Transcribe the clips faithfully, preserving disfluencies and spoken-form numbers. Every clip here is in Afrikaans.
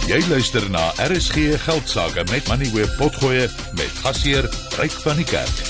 Jy luister na R S G Geldsaake met Money Web Potgoe met gasheer Ryk van die Kerk.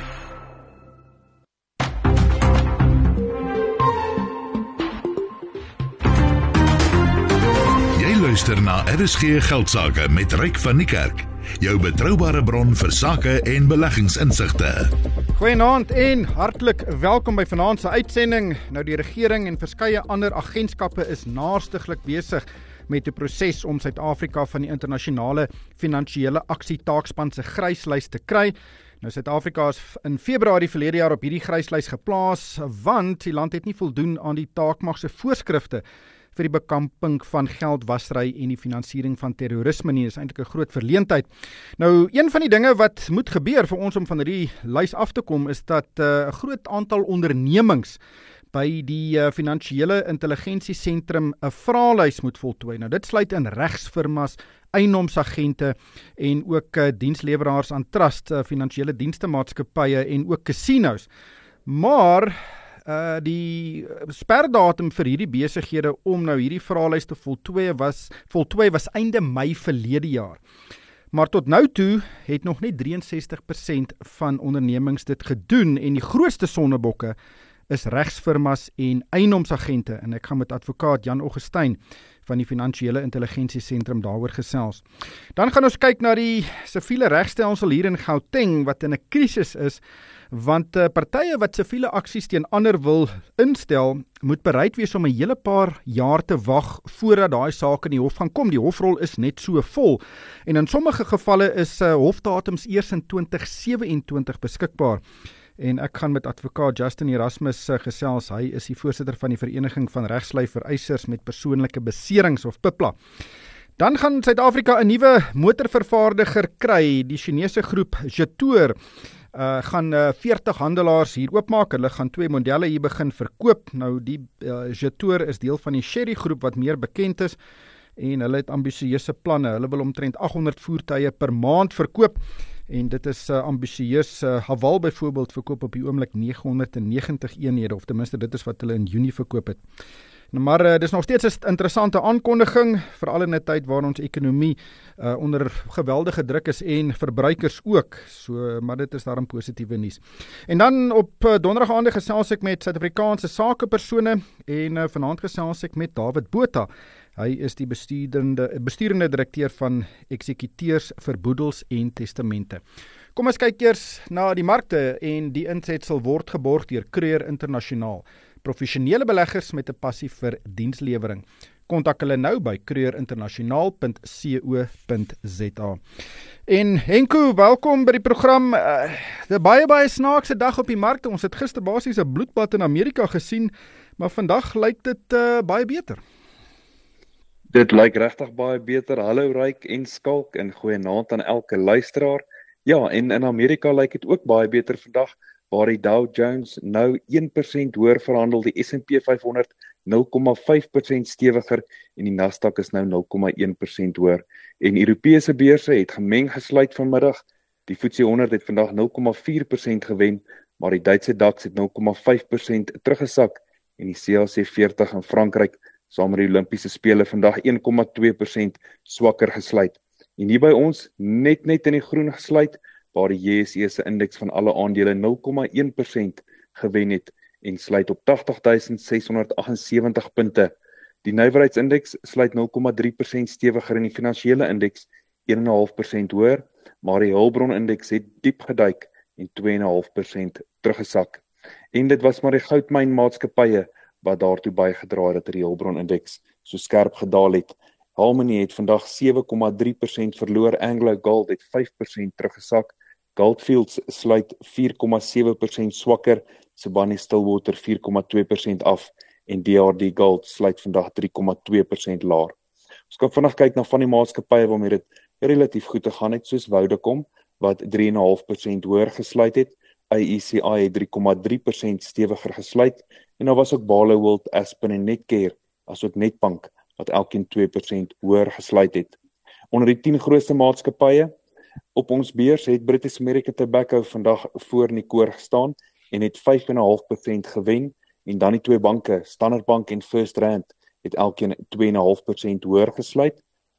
Jy luister na R S G Geldsaake met Ryk van die Kerk. Jou betroubare bron vir sake en beleggingsinsigte. Goeienaand en hartlik welkom by vanaand se uitsending. Nou die regering en verskeie ander agentskappe is naarstiglik besig met 'n proses om Suid-Afrika van die internasionale finansiële aksietaakspan se gryslys te kry. Nou Suid-Afrika is in Februarie verlede jaar op hierdie gryslys geplaas, want die land het nie voldoen aan die taakmag se voorskrifte vir die bekamping van geldwasery en die finansiering van terrorisme nie. Dis eintlik 'n groot verleentheid. Nou, een van die dinge wat moet gebeur vir ons om van hierdie lys af te kom, is dat 'n uh, groot aantal ondernemings by die uh, Finansiële Intelligensiesentrum 'n vraelys moet voltooi. Nou, dit sluit in regsfirmas, eienoomsagente en ook uh, diensleweraars aan trust, uh, finansiële dienstemaatskappye en ook casinos. Maar Uh, die sperdatum vir hierdie besighede om nou hierdie vraelys te voltooi was, voltooi was einde Mei verlede jaar. Maar tot nou toe het nog net ses drie sestig persent van ondernemings dit gedoen en die grootste sonnebokke is regsfirmas en eienoomsagente. En ek gaan met advokaat Jan Augustyn van die Finansiële Intelligensiesentrum daaroor gesels. Dan gaan ons kyk na die siviele regstelsel hier in Gauteng wat in 'n krisis is, want uh, partye wat siviele aksies teen ander wil instel, moet bereid wees om 'n hele paar jaar te wag voordat daai saak in die hof gaan kom. Die hofrol is net so vol. En in sommige gevalle is uh, hofdatums eers in twintig sewe-en-twintig beskikbaar. En ek gaan met advokaat Justin Erasmus uh, gesels. Hy is die voorsitter van die Vereniging van Regslui Vereisers met Persoonlike Beserings of P I P L A. Dan gaan Suid-Afrika 'n nuwe motorvervaardiger kry. Die Chinese groep Jetour Uh, gaan uh, veertig handelaars hier oopmaak. Hulle gaan twee modelle hier begin verkoop. Nou die uh, Jetour is deel van die Chery groep wat meer bekend is en hulle het ambisieuse planne. Hulle wil omtrent agt honderd voertuie per maand verkoop en dit is uh, ambisieus. Uh, Haval byvoorbeeld verkoop op die oomblik nege honderd negentig eenhede, of ten minste dit is wat hulle in Junie verkoop het. Maar uh, dis nog steeds 'n interessante aankondiging, veral in 'n tyd waar ons ekonomie uh, onder geweldige druk is en verbruikers ook. So, maar dit is daarom positiewe nuus. En dan op uh, donderdag aand gesels ek met Suid-Afrikaanse sakepersone en uh, vanaand gesels ek met David Botha. Hy is die bestuurende bestuurende direkteur van Eksekuteurs vir Boedels en Testamente. Kom ons kyk eers na die markte en die insetsel word geborg deur Creer Internasionaal. Professionele beleggers met 'n passie vir dienslewering. Kontak hulle nou by creer internasionaal punt co punt za. En Henko, welkom by die program. Uh, 'n baie baie snaakse dag op die markte. Ons het gister basies 'n bloedbad in Amerika gesien, maar vandag lyk dit uh, baie beter. Dit lyk regtig baie beter. Hallo Ryk en Skalk en goeienaand aan elke luisteraar. Ja, en in Amerika lyk dit ook baie beter vandag, waar die Dow Jones nou een persent hoër verhandel, die S en P vyf honderd nul komma vyf persent stewiger en die Nasdaq is nou nul komma een persent hoër. En Europese beurse het gemeng gesluit vanmiddag. Die F T S E honderd het vandag nul komma vier persent gewen, maar die Duitse DAX het nul komma vyf persent teruggesak en die C A C veertig in Frankryk saam met die Olimpiese spele vandag een komma twee persent swakker gesluit. En hier by ons net net in die groen gesluit, waar die J S E se indeks van alle aandele nul komma een persent gewen het en sluit op tagtig duisend ses honderd agt en sewentig punte. Die nywerheidsindeks sluit nul komma drie persent stewiger en die finansiële indeks een komma vyf persent hoër, maar die hulpbronindeks het diep geduik en twee komma vyf persent teruggesak. En dit was maar die goudmynmaatskappye wat daartoe bygedra het dat die hulpbronindeks so skerp gedaal het. Harmony het vandag sewe komma drie persent verloor, Anglo Gold het vyf persent teruggesak, Goldfields sluit vier komma sewe persent swakker, Sibanye-Stillwater vier komma twee persent af en D R D Gold sluit vandag drie komma twee persent laer. Ons kan vandag kyk na van die maatskappye waarmee dit relatief goed te gaan het, soos Vodacom wat drie komma vyf persent hoër gesluit het, A E C I het drie komma drie persent stewiger gesluit en daar was ook Barloworld, Aspen en Netcare, asook Netbank wat elkeen twee persent hoër gesluit het. Onder die tien grootste maatskappye op ons beurs het British American Tobacco vandag voor in die koor gestaan en het vyf komma vyf persent gewen en dan die twee banke, Standard Bank en First Rand, het elkeen twee komma vyf persent hoër gesluit.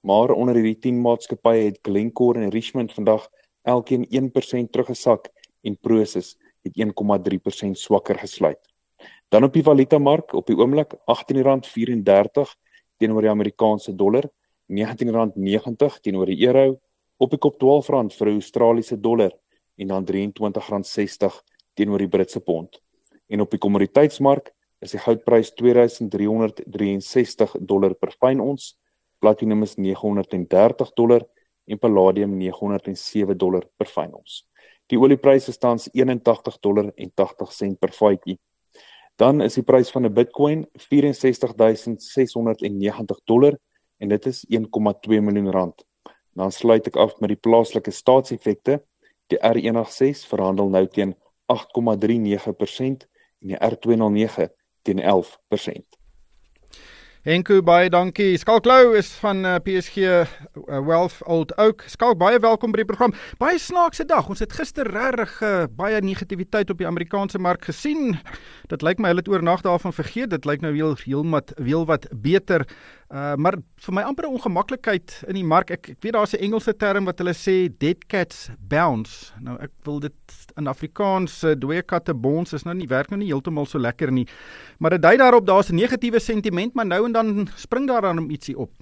maar onder hierdie tien maatskappye het Glencore en Richmond vandag elkeen een persent teruggesak en Prosus het een komma drie persent swakker gesluit. Dan op die valutamark, op die oomblik agttien rand vyf-en-dertig teenoor die Amerikaanse dollar, negentien rand negentig teenoor die euro, op die kop twaalf rand vir die Australiese dollar en dan drieëntwintig rand sestig teenoor die Britse pond. En op die kommoditeitsmark is die goudprys twee duisend drie honderd drie en sestig dollar per fyn ons, platinum is nege honderd en dertig dollar en palladium nege honderd en sewe dollar per fyn ons. Die olieprys is tans eenentagtig dollar en tagtig sent per vatjie. Dan is die prys van 'n Bitcoin vyf en sestig duisend ses honderd en negentig dollar en dit is een komma twee miljoen rand. Dan sluit ek af met die plaaslike staatseffekte. Die R honderdses verhandel nou teen agt komma drie nege persent en die R tweehonderdnege teen elf persent. Henko, baie dankie. Skalk Lou is van uh, P S G uh, Wealth Old Oak. Skalk, baie welkom by die program. Baie snaakse dag. Ons het gister regtig uh, baie negativiteit op die Amerikaanse mark gesien. Dit lyk my hulle het oornag daarvan vergeet. Dit lyk nou heel heel wat heel wat beter. Uh, maar vir my amper 'n ongemaklikheid in die mark. Ek, ek weet daar's 'n Engelse term wat hulle sê dead cats bounce. Nou ek wil dit in Afrikaans uh, dooie katte bounce is nou nie werk nou nie heeltemal so lekker nie. Maar dit dui daarop daar's 'n negatiewe sentiment, maar nou en dan spring daar dan om ietsie op.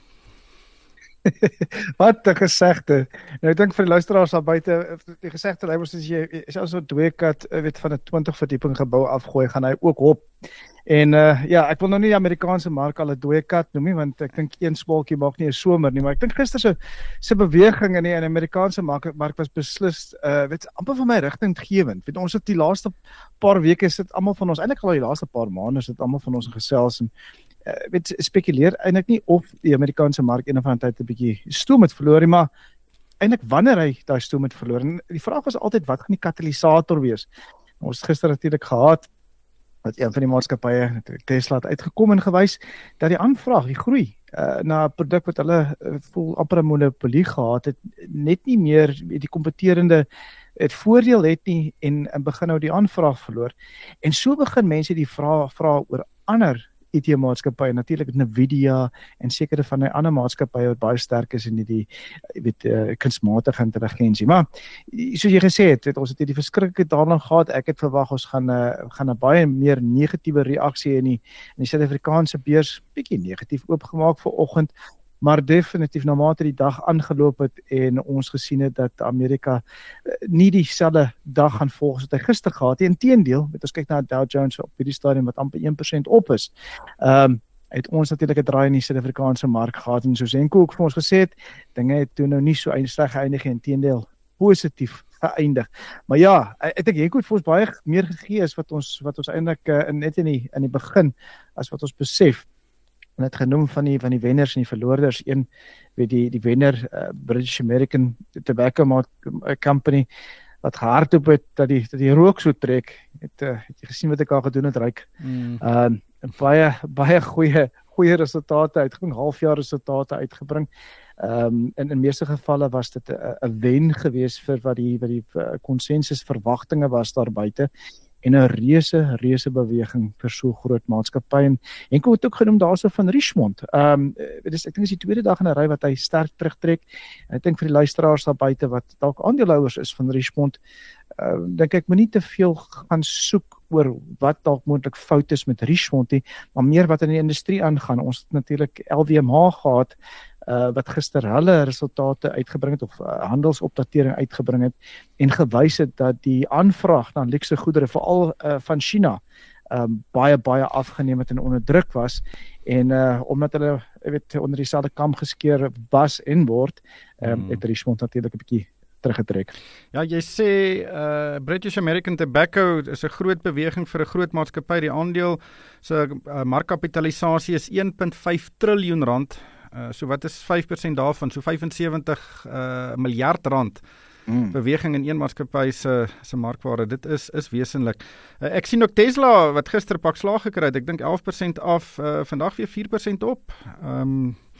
Wat 'n gesegde. Nou ek dink vir die luisteraars daar buite, die gesegde lei mos as jy as jy so 'n dooie kat weet van 'n twintig verdieping gebou afgooi, gaan hy ook hop. En uh, ja, ek wil nou nie die Amerikaanse mark al 'n dooie kat noem nie, want ek dink een spalkie maak nie 'n somer nie, maar ek dink gister se se beweging in die, in die Amerikaanse mark, mark was beslis uh, weet amper vir my rigtinggewend. Weet ons het die laaste paar weke sit almal van ons, eintlik al die laaste paar maande sit almal van ons gesels en Uh, weet, spekuleer eintlik nie of die Amerikaanse mark een of ander tyd 'n bietjie stoom het verloor nie, maar eintlik wanneer hy daai stoom het verloor. En die vraag was altyd wat gaan die katalisator wees? Nou, ons het gister natuurlik gehad dat een van die maatskappye, natuurlik Tesla, het uitgekom en gewys dat die aanvraag, die groei uh, na 'n produk wat hulle uh, voel amper 'n monopolie gehad het, net nie meer die kompeterende het voordeel het nie en, en begin nou die aanvraag verloor. En so begin mense die vraag vra oor ander I T-maatskappye, natuurlik Nvidia en sekere van die ander maatskappye wat baie sterk is in die, die weet, uh, kunsmatige intelligensie. Maar soos jy gesê het, het ons het hierdie verskriklike daarna gehad. Ek het verwag ons gaan 'n uh, gaan 'n baie meer negatiewe reaksie in die in die Suid-Afrikaanse beurs, bietjie negatief oopgemaak vanoggend. Maar definitief na mate die dag aangeloop het en ons gesien het dat Amerika nie dieselfde dag gaan volg as wat hy gister gehad het. Inteendeel, met ons kyk na Dow Jones op hierdie stadium wat amper een persent op is. Ehm um, het ons natuurlik 'n draai in die Suid-Afrikaanse mark gehad en soos Henko ook vir ons gesê het, dinge het toe nou nie so sleg geëindig nie, inteendeel positief geëindig. Maar ja, ek dink Henko het vir ons baie meer gegee as wat ons wat ons eintlik uh, net in die in die begin as wat ons besef. En het genoem van die van die wenners en die verloorders. Een weet die die wenner uh, British American Tobacco Company wat gehardloop het dat die dat die rook so trek. Het uh, het jy gesien wat ek al gedoen het ryk. Mm. Uh, baie baie goeie goeie resultate uitgebring, halfjaar resultate uitgebring. Ehm um, in in meeste gevalle was dit 'n wen geweest vir wat die wat die konsensus verwagtinge was daar buite. En 'n reuse reuse beweging vir so groot maatskappy en en kom het ook genoem daarso van Richmond. Ehm um, dis ek dink is die tweede dag in 'n ry wat hy sterk terugtrek. En ek dink vir die luisteraars daar buite wat dalk aandeelhouers is van Richmond, uh, dink ek moenie te veel gaan soek oor wat dalk moontlik fout is met Richmond nie, maar meer wat in die industrie aangaan. Ons het natuurlik L W M H gehad Uh, wat gister hulle resultate uitgebring het of uh, handelsopdatering uitgebring het en gewys het dat die aanvraag na luukse goedere veral uh, van China um, baie baie afgeneem het en onder druk was en uh, omdat hulle weet onder dieselfde kam geskeer was en word, um, hmm. het Richmond natuurlik 'n bietjie teruggetrek. Ja, jy sê uh, British American Tobacco is 'n groot beweging vir 'n groot maatskappy. Die aandeel se uh, markkapitalisasie is een komma vyf triljoen rand. Uh, so wat is vyf persent daarvan? So vyf en sewentig uh, miljard rand mm. beweging in een maatskappy se se markwaarde. Dit is is wesenlik. Uh, ek sien ook Tesla wat gister pak slaag gekry het. Ek dink elf persent af, uh, vandag weer vier persent op. Ehm um,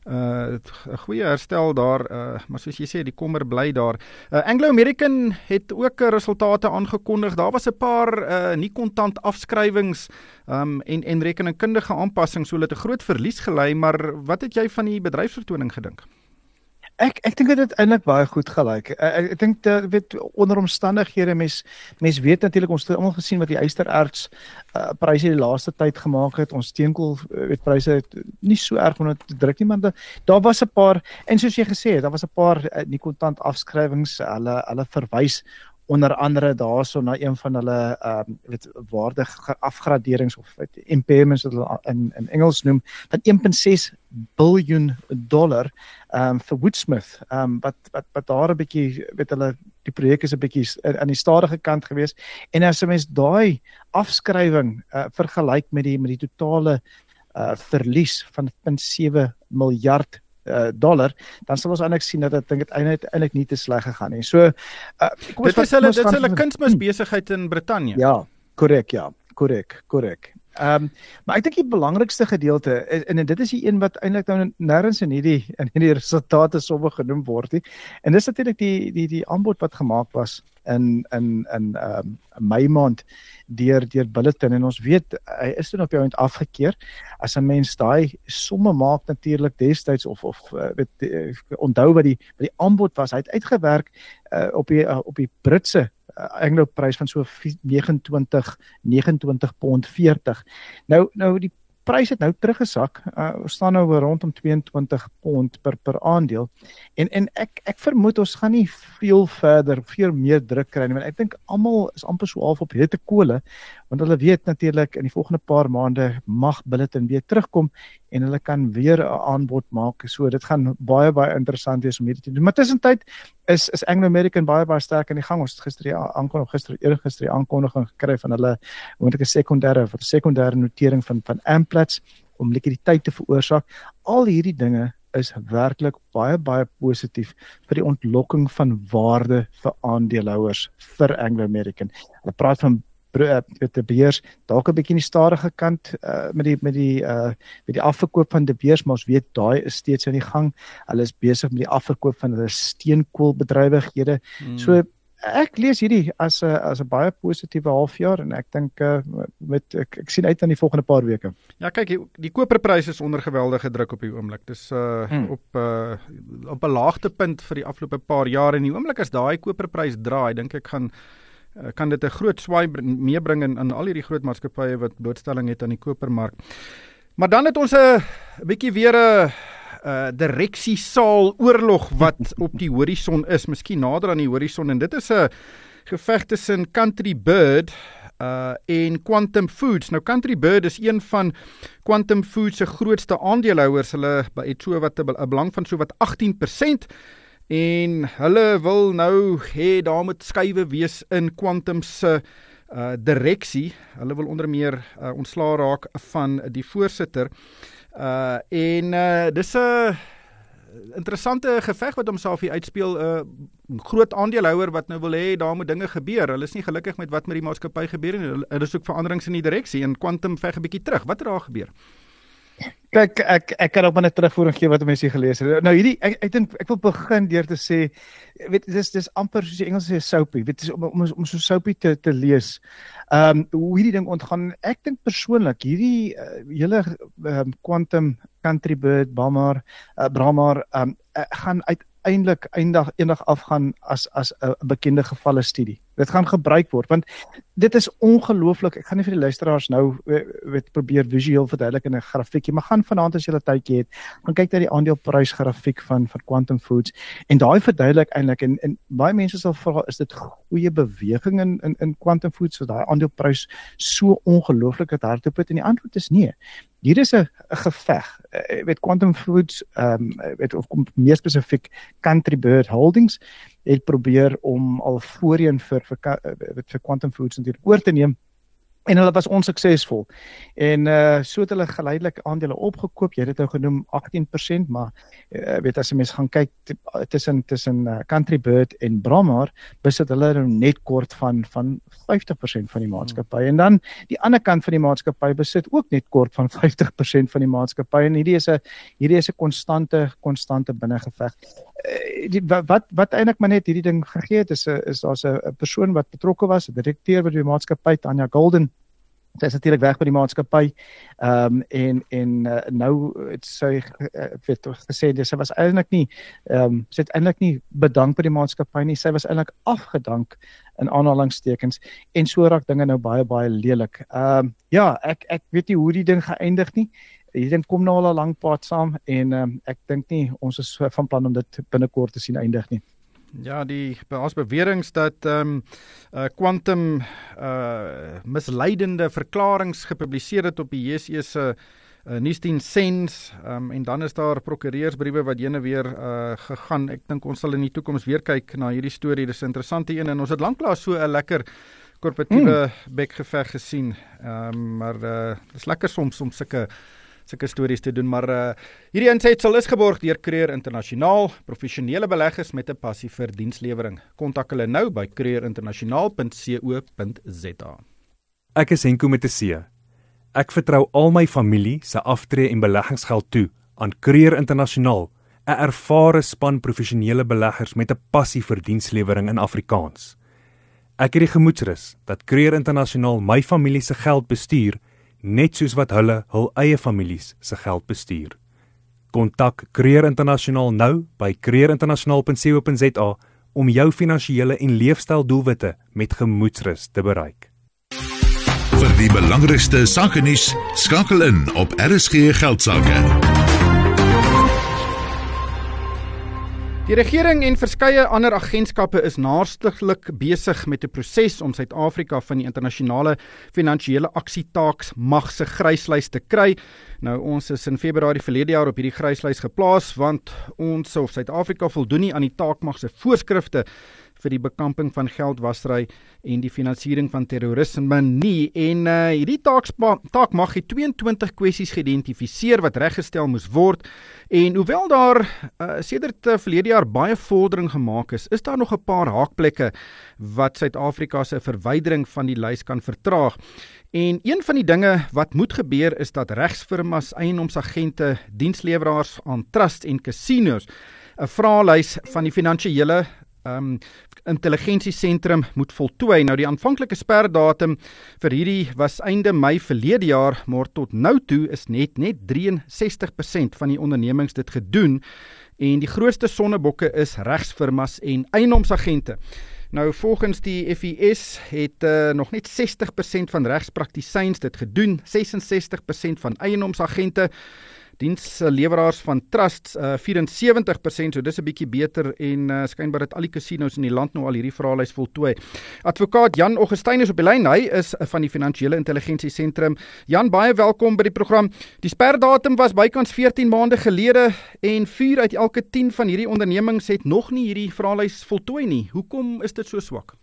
'n uh, goeie herstel daar, uh, maar soos jy sê, die kommer bly daar. Uh, Anglo American het ook resultate aangekondig. Daar was 'n paar uh, nie kontant afskrywings um, en en rekeningkundige aanpassings, so hulle het 'n groot verlies gelei, maar wat het jy van die bedryfsvertoning gedink? Ek ek dink dit het eintlik baie goed gelyk. Ek, ek dink dat weet onder omstandighede mens mens weet natuurlik ons het almal gesien wat die ystererts uh, pryse die laaste tyd gemaak het. Ons steenkool weet pryse het nie so erg onder te druk nie, maar da, daar was 'n paar en soos jy gesê het, daar was 'n paar uh, nie kontant afskrywings. Hulle hulle verwys onder andere daarso na een van hulle ehm um, weet waarde afgraderings of weet, impairments wat hulle in in Engels noem van een komma ses biljoen dollar ehm um, vir Woodsmith. Ehm um, wat wat wat daar 'n bietjie weet hulle die projek is 'n bietjie aan die stadige kant gewees en as 'n mens daai afskrywing uh, vergelyk met die met die totale uh, verlies van nul komma sewe miljard Uh, dollar, dan sal ons eintlik sien dat ek dink dit eintlik nie te sleg gegaan nie. So, uh, dit is hulle dit is hulle kunsmisbesigheid in Brittanje. Ja, korrek, ja, korek, korek. Ehm, um, maar ek dink die belangrikste gedeelte is, en dit is die een wat eintlik nou nêrens in hierdie in hierdie resultate somme genoem word nie. En dis natuurlik die die die aanbod wat gemaak was in in in ehm um, Mei maand deur deur Bulletin en ons weet hy is dan op jou eind afgekeer. As 'n mens daai somme maak natuurlik destyds of of uh, weet uh, onthou wat die wat die aanbod was, hy het uitgewerk uh, op die uh, op die Britse uh, Anglo prys van so negenentwintig negenentwintig pond veertig. Nou nou die prys het nou teruggesak. Uh, ons staan nou rondom tweeëntwintig pond per per aandeel. En en ek ek vermoed ons gaan nie veel verder, veel meer druk kry nie, want ek dink almal is amper so half op hete kole, want hulle weet natuurlik in die volgende paar maande mag Bulletin weer terugkom en hulle kan weer 'n aanbod maak. So dit gaan baie baie interessant wees om hierdie te doen. Maar tussentyd is is Anglo American baie baie sterk in die gang. Ons het gister die aankondiging gister eergister die aankondiging gekry van hulle moontlike sekondêre of sekondêre notering van van Amplats om likwiditeit te veroorsaak. Al hierdie dinge is werklik baie baie positief vir die ontlokking van waarde vir aandeelhouers vir Anglo American. Hulle praat van met die beurs dalk 'n bietjie in die stadige kant uh, met die met die uh, met die afverkoop van die beurs, maar ons weet daai is steeds aan die gang. Hulle is besig met die afverkoop van hulle steenkoolbedrywighede. Hmm. So ek lees hierdie as 'n as 'n baie positiewe halfjaar en ek dink uh, met ek, ek sien uit aan die volgende paar weke. Ja, kyk, die, die koperprys is onder geweldige druk op die oomblik. Dis uh, hmm. op uh, op 'n laagtepunt vir die afgelope paar jaar en die oomblik as daai koperprys draai, dink ek gaan kan dit 'n groot swaai meebring in, in al hierdie groot maatskappye wat blootstelling het aan die kopermark. Maar dan het ons 'n bietjie weer 'n uh, direksiesaal oorlog wat op die horison is, miskien nader aan die horison, en dit is 'n geveg tussen Country Bird uh, en Quantum Foods. Nou Country Bird is een van Quantum Foods se grootste aandeelhouers. Hulle het so wat 'n belang van so wat agttien persent. En hulle wil nou hê daar moet skuwe wees in Quantum se uh, direksie. Hulle wil onder meer uh, ontslaa raak van die voorsitter. Uh, en uh, dis 'n interessante geveg wat homself hier uitspeel. 'n uh, groot aandeelhouer wat nou wil hê daar moet dinge gebeur. Hulle is nie gelukkig met wat met die maatskappy gebeur nie. Hulle, hulle soek veranderings in die direksie en Quantum veg 'n bietjie terug. Wat het daar gebeur? Kyk, ek ek kan ook maar net terugvoering gee wat mense hier gelees het. Nou hierdie ek ek dink ek wil begin deur te sê, weet dis dis amper soos die Engels sê soapy, weet dis om om, om so soapy te te lees. Ehm um, hoe hierdie ding ontgaan. Ek dink persoonlik hierdie uh, hele um, Quantum Country Bird Bramar uh, Bramar ehm um, uh, gaan uiteindelik eendag eendag afgaan as as 'n uh, bekende gevalle studie. Dit gaan gebruik word want dit is ongelooflik. Ek gaan nie vir die luisteraars nou weet probeer visueel verduidelik in 'n grafiekie, maar gaan vanaand as jy 'n tydjie het, gaan kyk na die aandeleprysgrafiek van van Quantum Foods en daai verduidelik eintlik en en baie mense sal vra, is dit goeie beweging in in in Quantum Foods so daai aandeleprys so ongelooflik het hardloop het en die antwoord is nee. Hier is 'n geveg. Ek weet Quantum Foods ehm um, weet of kom meer spesifiek Country Bird Holdings het probeer om al voorheen vir vir vir Quantum Foods natuurlik oor te neem En hulle was onsuksesvol. En uh, so het hulle geleidelik aandele opgekoop. Jy het dit nou genoem agttien persent, maar uh, weet as jy mens gaan kyk tussen tussen uh, Country Bird en Brahmar, besit hulle nou net kort van van vyftig persent van die maatskappy. En dan die ander kant van die maatskappy besit ook net kort van vyftig persent van die maatskappy. En hierdie is 'n hierdie is 'n konstante konstante binnengeveg. Uh, die, wat wat eintlik maar net hierdie ding gegee het is 'n is daar's 'n persoon wat betrokke was, 'n direkteur by die maatskappy, Tanya Golden. Sy is natuurlik weg by die maatskappy. Ehm um, en en uh, nou het sy uh, weet gesê sy was eintlik nie ehm um, sy het eintlik nie bedank by die maatskappy nie. Sy was eintlik afgedank in aanhalingstekens en so raak dinge nou baie baie lelik. Ehm um, ja, ek ek weet nie hoe die ding geëindig nie. Hierdie ding kom nou al 'n lang pad saam en ehm um, ek dink nie ons is van plan om dit binnekort te sien eindig nie. Ja, die as beweringe dat ehm um, uh, Quantum uh, misleidende verklaringe gepubliseer het op die J S E se uh, nuusdiens SENS um, en dan is daar prokureursbriewe wat heen en weer uh, gegaan. Ek dink ons sal in die toekoms weer kyk na hierdie storie. Dis 'n interessante een en ons het lanklaas so 'n lekker korporatiewe hmm. bekgeveg gesien. Ehm um, maar uh, dis lekker soms om sulke sulke stories te doen, maar uh, hierdie insetsel is geborg deur Creer Internasionaal, professionele beleggers met 'n passie vir dienslewering. Kontak hulle nou by creer internasionaal punt co punt z a. Ek is Henko met 'n C. Ek vertrou al my familie se aftree en beleggingsgeld toe aan Creer Internasionaal, 'n ervare span professionele beleggers met 'n passie vir dienslewering in Afrikaans. Ek het die gemoedsrus dat Creer Internasionaal my familie se geld bestuur net soos wat hulle hul eie families se geld bestuur. Kontak Creer Internasionaal nou by creer internasionaal punt co punt z a om jou finansiële en leefstyldoelwitte met gemoedsrus te bereik. Vir die belangrikste sakenuus, skakel in op R S G Geldsaake. Die regering en verskeie ander agentskappe is naarstiglik besig met 'n proses om Suid-Afrika van die internasionale finansiële aksietaaksmag se gryslys te kry. Nou ons is in Februarie verlede jaar op hierdie gryslys geplaas want ons of Suid-Afrika voldoen nie aan die taakmag se voorskrifte vir die bekamping van geldwasery en die finansiering van terrorisme nie. En uh, hierdie taakspa, taakmag het tweeëntwintig kwessies geïdentifiseer wat reggestel moes word. En hoewel daar uh, sedert uh, verlede jaar baie vordering gemaak is, is daar nog 'n paar haakplekke wat Suid-Afrika se verwydering van die lys kan vertraag. En een van die dinge wat moet gebeur is dat regsfirmas, eienoomsagente, diensleweraars aan trusts en casinos 'n vraelys van die finansiële Um, intelligensiesentrum moet voltooi. Nou die aanvanklike sperdatum vir hierdie was einde Mei verlede jaar, maar tot nou toe is net net drieënsestig persent van die ondernemings dit gedoen en die grootste sonnebokke is regsfirmas en eienoomsagente. Nou volgens die F I S het uh, nog net sestig persent van regspraktisyns dit gedoen, ses en sestig persent van eienoomsagente, diensleweraars van trusts uh, vyf en sewentig persent, so dis 'n bietjie beter en uh, skynbaar dat al die casinos in die land nou al hierdie vraelys voltooi. Advokaat Jan Augustyn is op die lyn, hy is van die Finansiële Intelligensiesentrum. Jan, baie welkom by die program. Die sperdatum was bykans veertien maande gelede en vier uit elke tien van hierdie ondernemings het nog nie hierdie vraelys voltooi nie. Hoekom is dit so swak?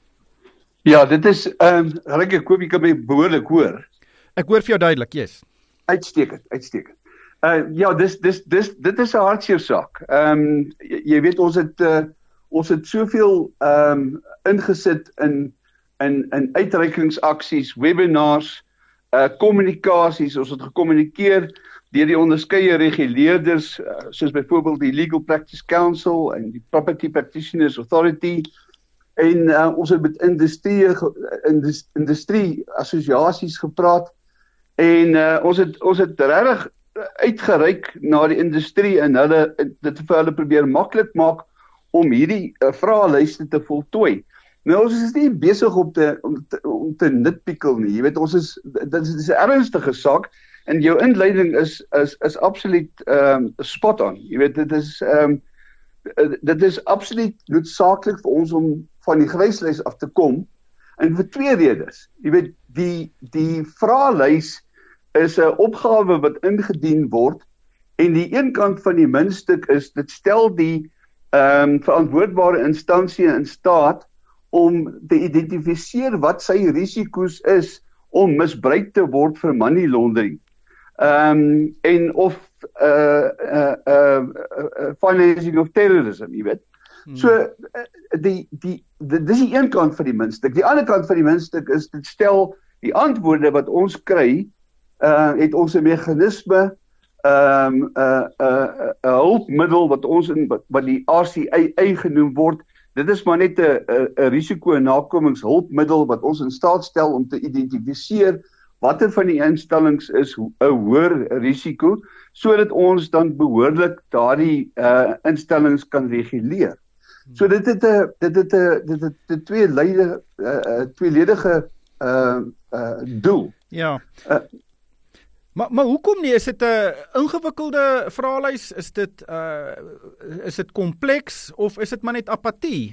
Ja, dit is ehm um, ek hoop jy kan my behoorlik hoor. Ek hoor vir jou duidelik, yes. Uitstekend, uitstekend. Uh, ja, dis dis dis dit is 'n hartseer saak. Ehm um, jy, jy weet ons het uh, ons het soveel ehm um, ingesit in in in uitreikingsaksies, webinars, uh kommunikasies. Ons het gekommunikeer deur die onderskeie reguleerders, uh, soos byvoorbeeld die Legal Practice Council en die Property Practitioners Authority. En uh, ons het met industrie industrie assosiasies gepraat en uh, ons het ons het regtig uitgereik na die industrie en hulle dit vir hulle probeer maklik maak om hierdie uh, vraelyste te voltooi. Nou ons is nie besig om te om te, om te nitpikkel nie. Jy weet ons is dit is 'n ernstige saak en jou inleiding is is is absoluut ehm um, spot on. Jy weet dit is ehm um, dit is absoluut noodsaaklik vir ons om van die gryslys af te kom en vir twee redes. Jy weet die die vraelys is 'n opgawe wat ingedien word en die een kant van die muntstuk is dit stel die ehm um, verantwoordbare instansie in staat om te identifiseer wat sy risiko's is om misbruik te word vir money laundering. Um, en of uh, uh, uh, uh, financing of terrorism, jy weet. Hmm. So, uh, die, die, die, dis die een kant van die muntstuk. Die ander kant van die muntstuk is, dit stel die antwoorde wat ons kry, uh, het ons 'n meganisme, um, 'n uh, uh, uh, hulpmiddel wat ons in, wat, wat die R C A A genoem word. Dit is maar net 'n 'n risiko en nakomingshulpmiddel wat ons in staat stel om te identifiseer watter van die instellings is 'n hoër risiko, sodat ons dan behoorlik daardie uh, instellings kan reguleer. So dit het 'n dit het 'n dit het 'n tweeledige uh, tweeledige uh, uh, doel. Ja. Uh, Maar maar hoekom nie? Is dit 'n ingewikkelde vraelys? Is dit uh is dit kompleks of is dit maar net apatie?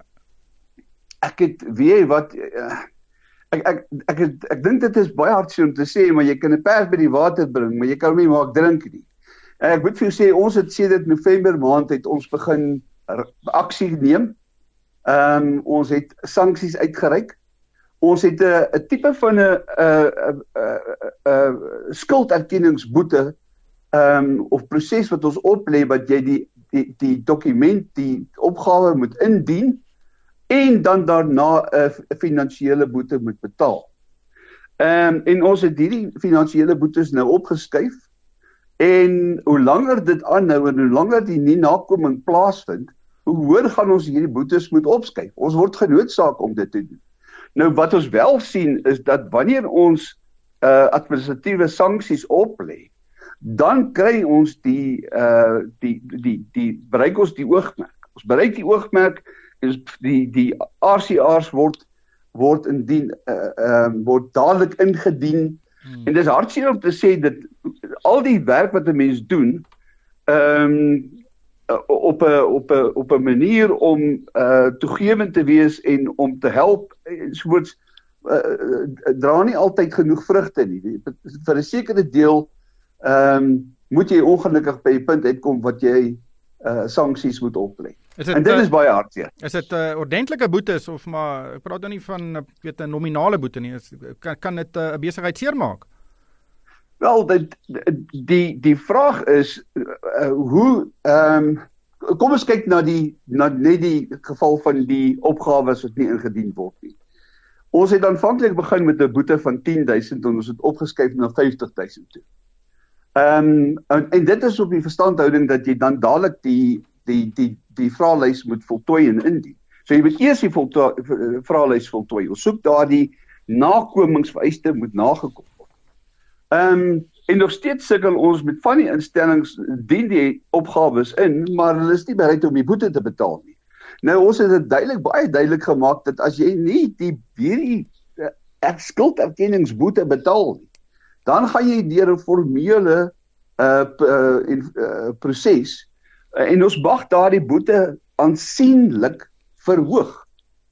Ek het weet jy wat uh, ek ek ek ek, ek dink dit is baie hartseer om te sê, maar jy kan 'n pers by die water bring, maar jy kan hom nie maak drink nie. En ek moet vir jou sê, ons het sedert November maand het ons begin aksie neem. Ehm um, ons het sanksies uitgereik. Ons het 'n 'n tipe van 'n 'n 'n skulderkenningsboete ehm um, of proses wat ons oplê wat jy die die die dokument, die opgawe moet indien en dan daarna 'n finansiële boete moet betaal. Ehm um, en ons het hierdie finansiële boetes nou opgeskuif en hoe langer dit aanhou en hoe langer die nie nakoming plaasvind, hoe hoër gaan ons hierdie boetes moet opskuif. Ons word genoodsaak om dit te doen. Nou wat ons wel sien is dat wanneer ons uh, administratiewe sanksies oplê, dan kry ons die uh, die die die bereik ons die oogmerk. Ons bereik die oogmerk is die die R C R's word word indien uh, uh, word dadelik ingedien. Hmm. En dis hartseer om te sê dat al die werk wat 'n mens doen, ehm um, op 'n op 'n op 'n manier om uh toegewend te wees en om te help ensovoorts uh, dra nie altyd genoeg vrugte nie. Vir 'n sekere deel ehm um, moet jy ongelukkig by 'n punt uitkom wat jy uh sanksies moet oplê. En dit is baie hartseer. Is dit 'n uh, ordentlike boetes of maar ek praat nou nie van ek weet 'n nominale boete nie. Is, kan kan dit 'n uh, besigheid seermaak? Wel, dit die die vraag is uh, hoe ehm um, kom ons kyk na die na net die geval van die opgawes wat nie ingedien word nie. Ons het aanvanklik begin met 'n boete van tien duisend en ons het opgeskuif na vyftig duisend toe. Ehm um, en, en dit is op die verstandhouding dat jy dan dadelik die die die die vraelys moet voltooi en indien. So jy moet eers die voltooi, vraelys voltooi. Ons soek daardie nakomingsvereiste moet nagekom word. Ehm um, en nog steeds sukkel ons met van die instellings dien die opgawes in, maar hulle is nie bereid om die boete te betaal nie. Nou ons het dit duidelik baie duidelik gemaak dat as jy nie die hierdie uh, skulderkenningsboete betaal nie, dan gaan jy deur 'n formele uh, uh, uh, proses uh, en ons mag daardie boete aansienlik verhoog.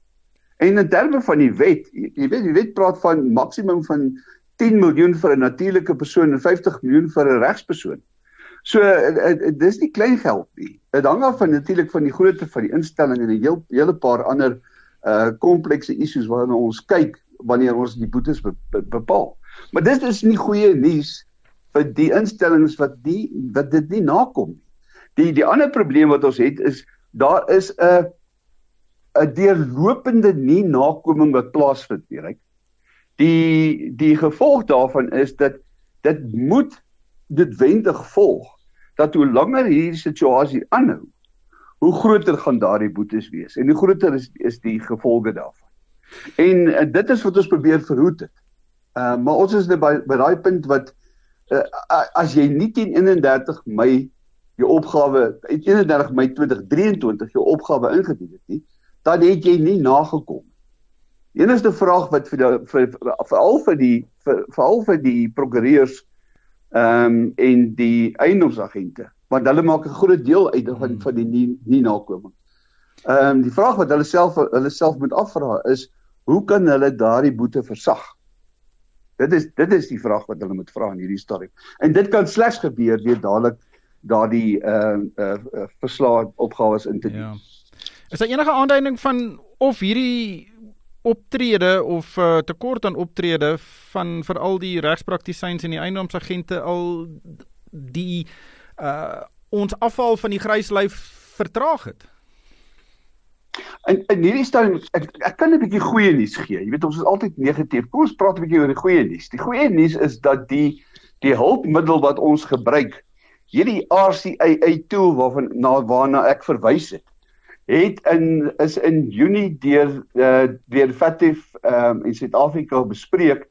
En in terme van die wet, jy weet die wet praat van maksimum van tien miljoen vir 'n natuurlike persoon en vyftig miljoen vir 'n regspersoon. So uh, dis nie klein geld nie. Dit hang af van natuurlik van die grootte van die instelling en 'n heel hele paar ander uh komplekse issues waarna ons kyk wanneer ons die boetes be, be, bepaal. Maar dit is nie goeie nuus vir die instellings wat die wat dit nie nakom nie. Die die ander probleem wat ons het is daar is 'n 'n deurlopende nie nakoming wat plaasvind nie, reg? Die die gevolg daarvan is dat dit moet noodwendig volg dat hoe langer hierdie situasie aanhou, hoe groter gaan daardie boetes wees en hoe groter is is die gevolge daarvan. En, en dit is wat ons probeer verhoed het. Uh, maar ons is by by daai punt wat uh, as jy nie teen eenendertig Mei jou opgawe eenendertig Mei tweeduisend drieëntwintig jou opgawe ingedien het nie, dan het jy nie nagekom. Die enigste vraag wat vir die, vir veral vir die vir, veral vir die prokureurs ehm um, en die eiendomsagente, want hulle maak 'n groot deel uit van van die nie, nie nakoming. Ehm um, die vraag wat hulle self hulle self moet afvra is, hoe kan hulle daardie boete versag? Dit is dit is die vraag wat hulle moet vra in hierdie stadium. En dit kan slegs gebeur deur dadelik daardie ehm uh, uh, uh, verslae opgawes in te dien. Ja. Is daar enige aanduiding van of hierdie optrede of uh, tekort aan optrede van veral die regspraktisyns en die eiendomsagente al die uh, ons afval van die gryslyf vertraag het? In, in hierdie stadium, ek, ek kan 'n bietjie goeie nuus gee. Jy weet, ons is altyd negatief. Kom ons praat 'n bietjie oor die goeie nuus. Die goeie nuus is dat die die hulpmiddel wat ons gebruik, hierdie R C A A tool waarvan na waarna ek verwys het, het in is in Junie deur uh, deur V A T F um, in Suid-Afrika bespreek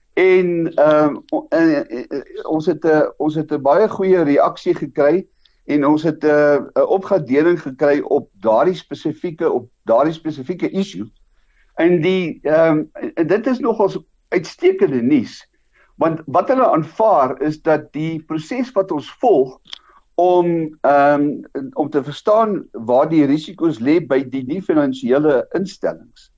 en um, uh, uh, ons het 'n uh, ons het 'n baie goeie reaksie gekry en ons het 'n uh, 'n opgradering gekry op daardie spesifieke op daardie spesifieke issue. En die um, en dit is nogals uitstekende nuus. Want wat hulle aanvaar is dat die proses wat ons volg om um, om te verstaan waar die risiko's lê by die nie finansiële instellings.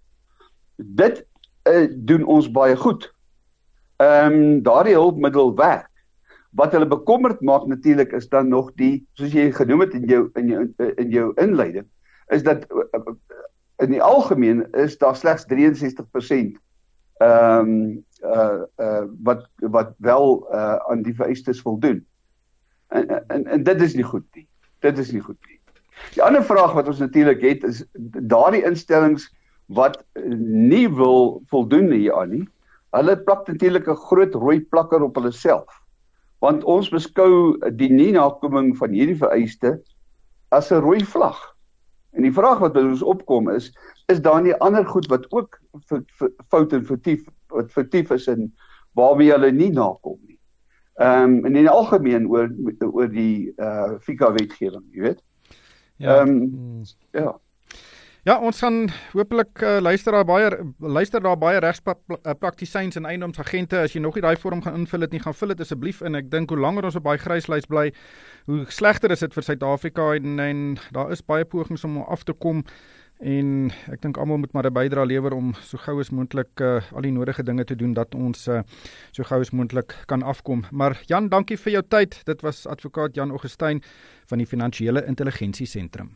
Dit uh, doen ons baie goed. Ehm um, daardie hulpmiddel werk. Wat hulle bekommerd maak natuurlik is dan nog die, soos jy genoem het in jou in jou in jou inleiding, is dat uh, in die algemeen is daar slegs drieënsestig persent ehm um, uh uh wat wat wel uh aan die vereistes voldoen. En, en en dit is nie goed nie. Dit is nie goed nie. Die ander vraag wat ons natuurlik het is daardie instellings wat nie wil voldoen hieraan nie. Hulle plak natuurlik 'n groot rooi plakker op hulle self. Want ons beskou die nie nakoming van hierdie vereiste as 'n rooi vlag. En die vraag wat by ons opkom is, is daar nie ander goed wat ook fout en vertief wat vertief is en waarmee hulle nie nakom nie. Ehm um, en in die algemeen oor oor die uh F I C A-wetgewing, jy weet. Ja. Ehm um, ja. Ja, ons gaan hopelik uh, luister daar baie luister daar baie regspraktisyns en eiendomsagente. As jy nog nie daai vorm gaan invul het nie, gaan vul dit asseblief in. Ek dink hoe langer ons op baie gryslys bly, hoe slegter is dit vir Suid-Afrika en, en daar is baie pogings om af te kom. En ek dink almal moet maar 'n bydrae lewer om so gou as moontlik uh, al die nodige dinge te doen dat ons uh, so gou as moontlik kan afkom. Maar Jan, dankie vir jou tyd. Dit was advokaat Jan Augustyn van die Finansiële Intelligensie Sentrum.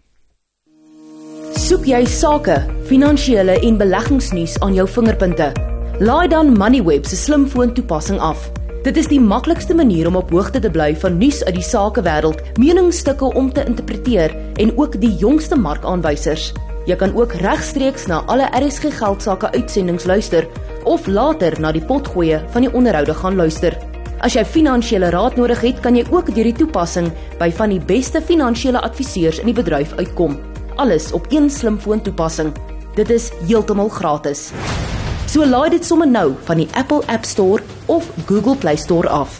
Soek jy sake, finansiële en beleggingsnuus aan jou vingerpunte? Laai dan Moneyweb se slimfoon toepassing af. Dit is die maklikste manier om op hoogte te bly van nuus uit die sakewêreld, meningsstukke om te interpreteer en ook die jongste markaanwysers. Jy kan ook regstreeks na alle R S G Geldsaake uitsendings luister of later na die potgoeie van die onderhoude gaan luister. As jy finansiële raad nodig het, kan jy ook deur die toepassing by van die beste finansiële adviseurs in die bedryf uitkom. Alles op een slimfoon toepassing. Dit is heeltemal gratis. So laai dit sommer nou van die Apple App Store of Google Play Store af.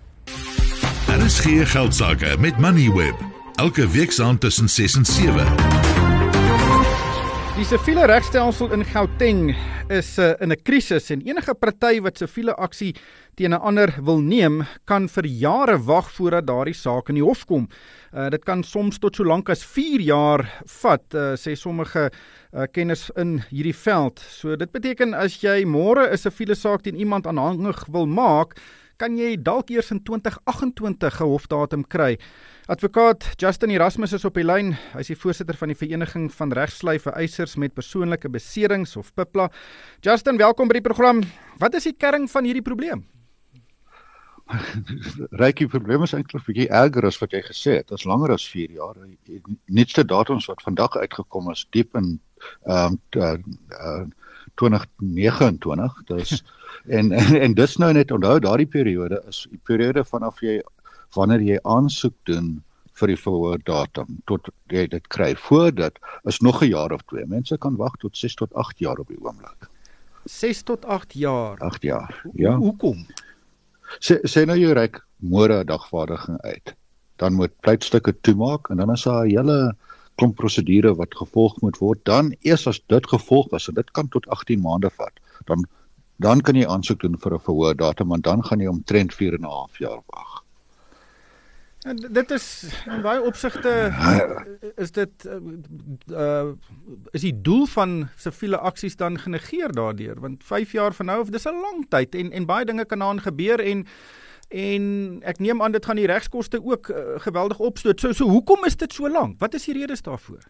R S G Geldsaake met Moneyweb. Elke week saam tussen ses en sewe. Die siviele regstelsel in Gauteng is uh, in 'n krisis en enige party wat siviele aksie teen 'n ander wil neem, kan vir jare wag voordat daardie saak in die hof kom. Uh, dit kan soms tot so lank as vier jaar vat, uh, sê sommige uh, kenners in hierdie veld. So dit beteken as jy môre 'n siviele saak teen iemand aanhangig wil maak, kan jy dalk eers in twintig agt agt twintig 'n hofdatum kry. Advokaat Justin Erasmus is op die lyn. Hy is die voorsitter van die Vereniging van Regslywe Eisers met Persoonlike Beserings of P I P L A. Justin, welkom by die program. Wat is die kern van hierdie probleem? Ryk, die probleem is eintlik 'n bietjie erger as wat jy gesê het. Dit is langer as vier jaar. Die nuutste datums wat vandag uitgekom is diep in ehm um, uh, twintig nege en twintig. Dis en, en en dis nou net onthou daardie periode is die periode vanaf jy wanneer jy aansoek doen vir die verhoordatum tot jy dit kry. Voor dit is nog 'n jaar of twee. Mense kan wag tot ses tot agt jaar op die oomblik. ses tot agt jaar. agt jaar. Ja. Hoekom? Sê sê nou jy reik môre 'n dagvaardiging uit. Dan moet pleitstukke toemaak en dan is daar 'n hele klomp prosedure wat gevolg moet word. Dan eers as dit gevolg is, en dit kan tot agttien maande vat, dan dan kan jy aansoek doen vir 'n verhoordatum, want dan gaan jy omtrent vier en 'n half jaar wag. En dit is in baie opsigte is dit uh, uh, is die doel van siviele aksies dan genegeer daardeur, want vyf jaar van nou af, dis 'n lang tyd en en baie dinge kan daarin gebeur en en ek neem aan dit gaan die regskoste ook uh, geweldig opstoot. So so hoekom is dit so lank? Wat is die redes daarvoor?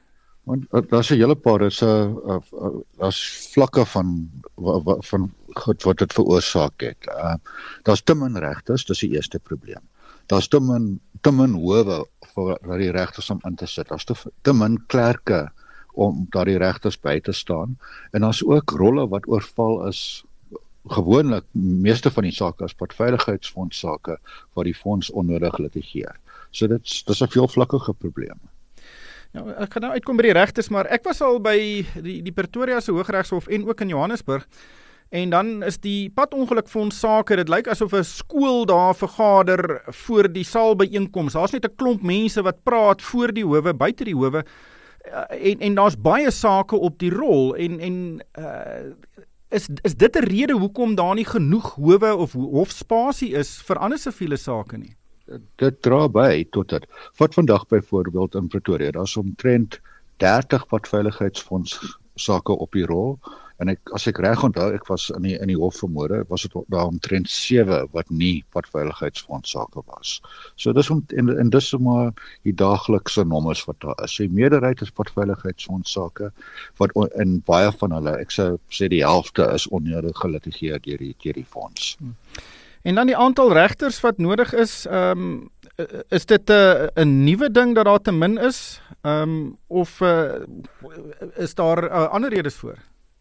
Want daar's 'n hele paar is 'n daar's vlakke van van goed wat dit veroorsaak het. Uh, daar's te min regters, dis die eerste probleem. Daar's te min te min howe vir vir die regters om in te sit. Daar's te, te min klerke om daar die regters by te staan. En daar's ook rolle wat oorval is. Gewoonlik, meeste van die sake as padveiligheidsfonds sake waar die fonds onnodig litigeer. So dit dis 'n veelvlakkige probleem. Nou, ek gaan nou uitkom by die regters, maar ek was al by die, die Pretoria se Hooggeregshof en ook in Johannesburg. En dan is die padongelukfonds sake, dit lyk asof 'n skool daar vergader voor die saalbyeenkoms. Daar's net 'n klomp mense wat praat voor die howe, buite die howe. En en daar's baie sake op die rol en en uh, is is dit 'n rede hoekom daar nie genoeg howe of hofspasie is vir ander siviele sake nie? Dit dra by tot dit. Wat vandag byvoorbeeld in Pretoria, daar's omtrent dertig padveiligheidsfonds sake op die rol. En ek as ek reg onthou, ek was in die in die hof vanmôre, was dit daar omtrent sewe wat nie padveiligheidsfonds sake was. So dis om en, en dis maar die daaglikse nommers wat daar is. Die meerderheid is padveiligheidsfonds sake wat in baie van hulle, ek sou sê die helfte is onnodig gelitigeer deur die deur die fonds. Hmm. En dan die aantal regters wat nodig is, um, is dit 'n 'n nuwe ding dat daar te min is, um, of uh, is daar uh, ander redes voor?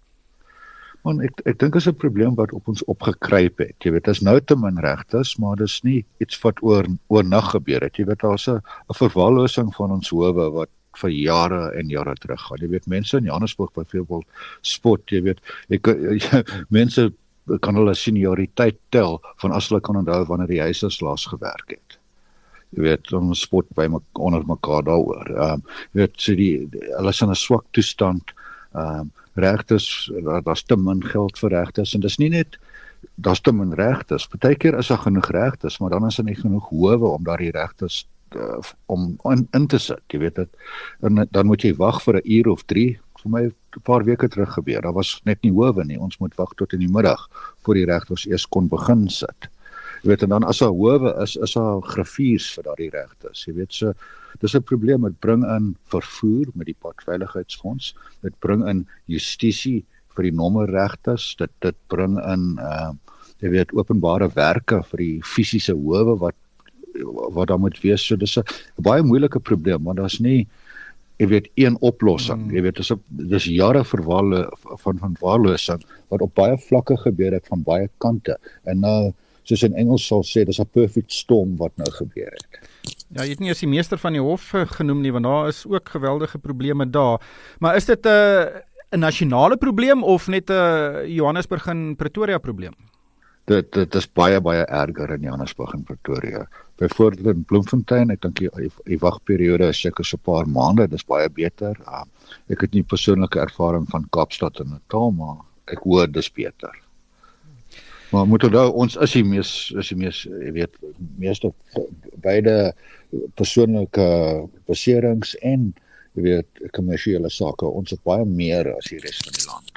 Man, ek ek dink is 'n probleem wat op ons opgekruip het. Jy weet, dit is nou te min regters, maar dis nie iets wat oor oornag gebeur het. Jy weet, daar's 'n 'n verwaarlosing van ons howe wat vir jare en jare terug gaan. Jy weet, mense in Johannesburg byvoorbeeld spot, jy weet, ek, jy, mense kan hulle senioriteit tel van as hulle kan onthou wanneer die huisers laas gewerk het. Jy weet, ons spot by me, onder mekaar daaroor. Ehm, um, jy weet, so die, die hulle is in 'n swak toestand. Ehm, um, regters, daar's te min geld vir regters en dis nie net daar's te min regters. Partykeer is daar genoeg regters, maar dan is daar nie genoeg howe om daardie regters uh, om in, in te sit. Jy weet dit. En dan moet jy wag vir 'n uur of drie. Vir my 'n paar weke terug gebeur. Daar was net nie howe nie. Ons moet wag tot in die middag voor die regters eers kon begin sit. Jy weet, en dan as daar howe is, is daar griffiers vir daardie regters. Jy weet, so dis 'n probleem. Dit bring in vervoer met die padveiligheidsfonds. Dit bring in justisie vir die nommerregters. Dit dit bring in uh jy weet openbare werke vir die fisiese howe wat wat daar moet wees. So dis 'n baie moeilike probleem, want daar's nie jy weet een oplossing. Hmm. Jy weet dis 'n dis jare verwaarlo van van waarlosing wat op baie vlakke gebeur het van baie kante. En nou soos in Engels sal sê, dis 'n perfect storm wat nou gebeur het. Ja, jy het nie eers die meester van die hof genoem nie, want daar is ook geweldige probleme daar. Maar is dit 'n uh, 'n nasionale probleem of net 'n uh, Johannesburg en Pretoria probleem? Dit dit is baie baie erger in Johannesburg en Pretoria. Byvoorbeeld in Bloemfontein, ek dink die, die wagperiode is seker so 'n paar maande, dis baie beter. Uh, ek het nie persoonlike ervaring van Kaapstad en Natal, maar ek hoor dis beter. Maar moet onthou, ons is die mees, is die mees, jy weet, meeste beide persoonlike beserings en, jy weet, kommersiële sake. Ons het baie meer as die res van die land.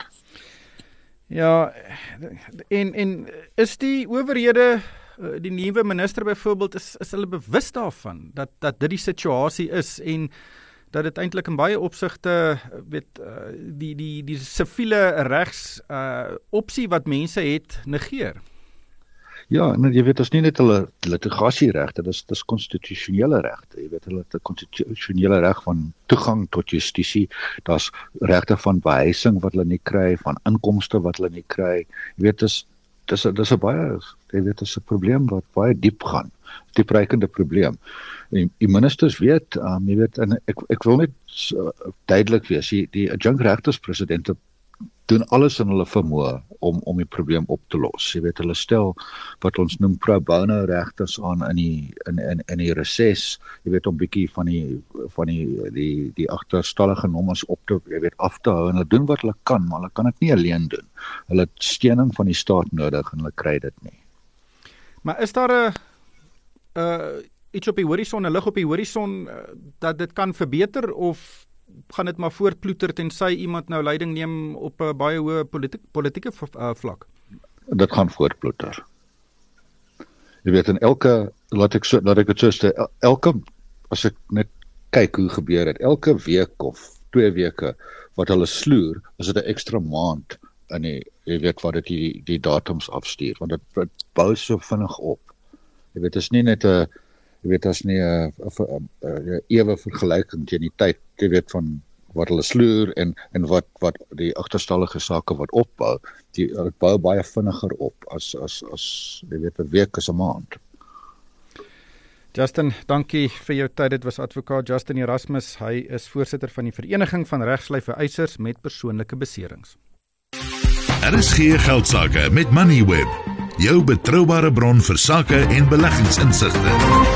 Ja, en, en is die owerhede, die nuwe minister byvoorbeeld, is, is hulle bewus daarvan, dat, dat dit die situasie is, en dat dit eintlik in baie opsigte weet die die die siviele regs uh, opsie wat mense het negeer. Ja, en jy weet dit is nie net hulle litigasieregte, dis dis konstitusionele regte. Jy weet hulle het 'n konstitusionele reg van toegang tot justisie. Daar's regte van behuising wat hulle nie kry, van inkomste wat hulle nie kry. Jy weet dis dis dis 'n baie jy weet dis 'n probleem wat baie diep gaan. Diepreikende probleem. Die, die ministers weet, um, jy weet, en ek ek wil net uh, duidelik wees, die, die adjunct regterspresidente doen alles in hulle vermoë om om die probleem op te los. Jy weet, hulle stel wat ons noem pro bono regters aan in die in in in die reses, jy weet, om bietjie van die van die die die agterstallige nommers op te jy weet af te hou, en hulle doen wat hulle kan, maar hulle kan dit nie alleen doen. Hulle het steuning van die staat nodig en hulle kry dit nie. Maar is daar 'n uh, iets op die horison, 'n lig op die horison uh, dat dit kan verbeter, of gaan dit maar voortploeter tensy iemand nou leiding neem op 'n uh, baie hoë politiek, politieke uh, vlak? Dit gaan voortploeter. Jy weet, in elke, laat ek so, laat ek het so sê, elke, as ek net kyk hoe gebeur het, elke week of twee weke wat hulle sloer, is dit 'n ekstra maand in die, jy weet wat dit die, die datums afstuur, want dit, dit bou so vinnig op. Jy weet, dit is nie net 'n, jy weet, as nie 'n ewe vergelyking teen die tyd, jy weet, van wat hulle sloer en en wat wat die agterstallige sake wat opbou, die dit bou baie vinniger op as as as jy weet 'n week is 'n maand. Justin, dankie vir jou tyd. Dit was advokaat Justin Erasmus. Hy is voorsitter van die Vereniging van Regslyfeisers met persoonlike beserings. R S G Geldsaake met Moneyweb, jou betroubare bron vir sake en beleggingsinsigte.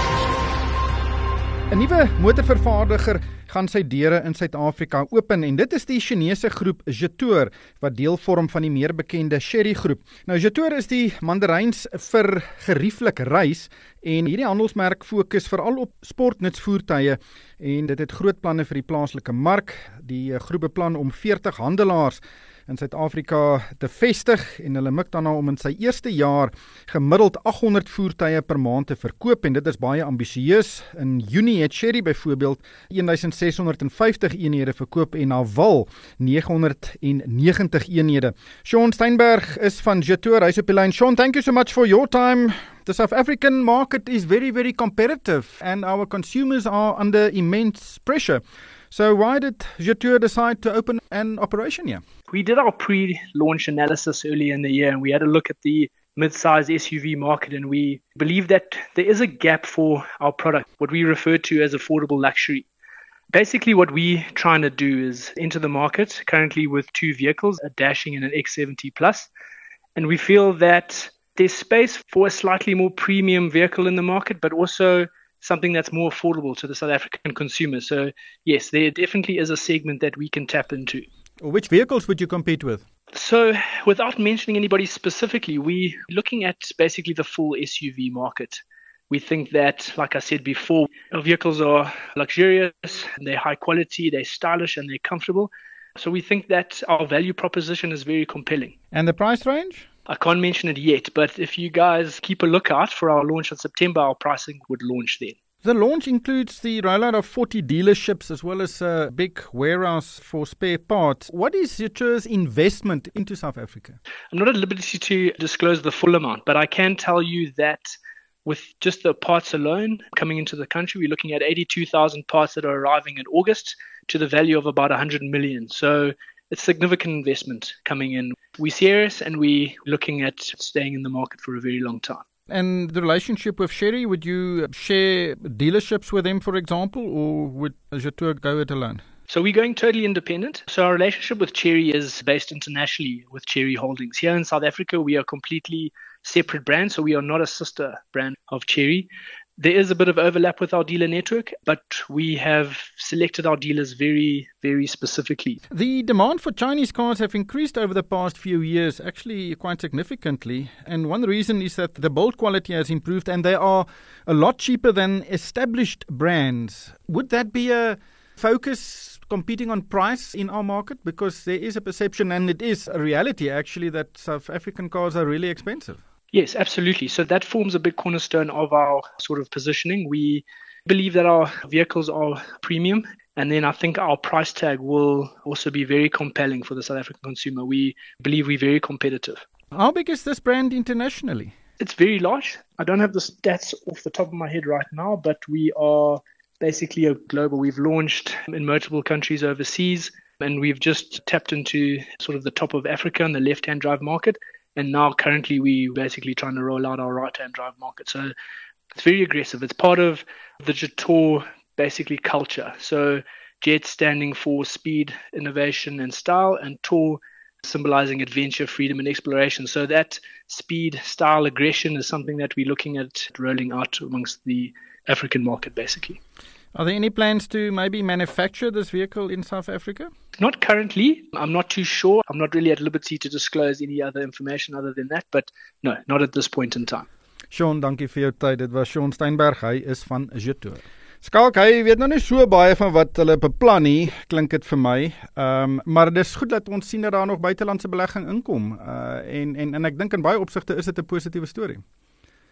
'n Nuwe motorvervaardiger gaan sy deure in Suid-Afrika open en dit is die Chinese groep Jetour wat deel vorm van die meer bekende Chery groep. Nou Jetour is die mandaryns vir gerieflik reis en hierdie handelsmerk fokus veral op sportnutsvoertuie en dit het groot planne vir die plaaslike mark. Die groep beplan om veertig handelaars in Suid-Afrika te vestig en hulle mik daarna om in sy eerste jaar gemiddeld agt honderd voertuie per maand te verkoop en dit is baie ambisieus. In Junie het Chery byvoorbeeld sixteen fifty eenhede verkoop en Haval nine hundred ninety eenhede. Sean Steinberg is van Jetour, hy's op die lyn. Sean, thank you so much for your time. The South African market is very, very competitive and our consumers are under immense pressure. So why did Jetour decide to open an operation here? We did our pre-launch analysis earlier in the year and we had a look at the mid-size S U V market and we believe that there is a gap for our product, what we refer to as affordable luxury. Basically what we're trying to do is enter the market currently with two vehicles, a Dashing and an X seventy plus, and we feel that there's space for a slightly more premium vehicle in the market, but also something that's more affordable to the South African consumer. So yes, there definitely is a segment that we can tap into. Which vehicles would you compete with? So without mentioning anybody specifically, we're looking at basically the full S U V market. We think that, like I said before, our vehicles are luxurious, they're high quality, they're stylish and they're comfortable. So we think that our value proposition is very compelling. And the price range? I can't mention it yet, but if you guys keep a lookout for our launch in September, our pricing would launch then. The launch includes the rollout of forty dealerships as well as a big warehouse for spare parts. What is Jetour's investment into South Africa? I'm not at liberty to disclose the full amount, but I can tell you that with just the parts alone coming into the country, we're looking at eighty-two thousand parts that are arriving in August to the value of about one hundred million. So it's significant investment coming in. We're serious and we're looking at staying in the market for a very long time. And the relationship with Chery, would you share dealerships with them, for example, or would Jetour go it alone? So we're going totally independent. So our relationship with Chery is based internationally with Chery Holdings. Here in South Africa, we are completely separate brands, so we are not a sister brand of Chery. There is a bit of overlap with our dealer network, but we have selected our dealers very, very specifically. The demand for Chinese cars have increased over the past few years, actually quite significantly. And one reason is that the build quality has improved and they are a lot cheaper than established brands. Would that be a focus competing on price in our market? Because there is a perception, and it is a reality actually, that South African cars are really expensive. Yes, absolutely. So that forms a big cornerstone of our sort of positioning. We believe that our vehicles are premium, and then I think our price tag will also be very compelling for the South African consumer. We believe we're very competitive. How big is this brand internationally? It's very large. I don't have the stats off the top of my head right now, but we are basically a global. We've launched in multiple countries overseas, and we've just tapped into sort of the top of Africa and the left-hand drive market. And now currently we're basically trying to roll out our right-hand drive market. So it's very aggressive. It's part of the Jetour basically culture. So Jet standing for speed, innovation and style, and Tour symbolizing adventure, freedom and exploration. So that speed, style, aggression is something that we're looking at rolling out amongst the African market basically. Are there any plans to maybe manufacture this vehicle in South Africa? Not currently. I'm not too sure. I'm not really at liberty to disclose any other information other than that, but no, not at this point in time. Sean, dankie vir jou tyd. Dit was Sean Steinberg. Hy is van Jetour. Skalk, hy weet nou nie so baie van wat hulle beplan nie, klink dit vir my. Um, maar dis goed dat ons sien dat daar nog buitelandse belegging inkom. Uh, en, en, en ek dink in baie opsigte is dit 'n positiewe storie.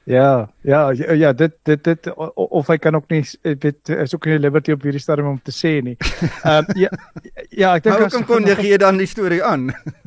Ja, ja, ja, ja, dit dit dit of hy kan ook nie weet is ook nie liberty op hierdie stadium om te sê nie. Ehm um, ja, ja, ek dink hoe kom kon jy dan die storie aan?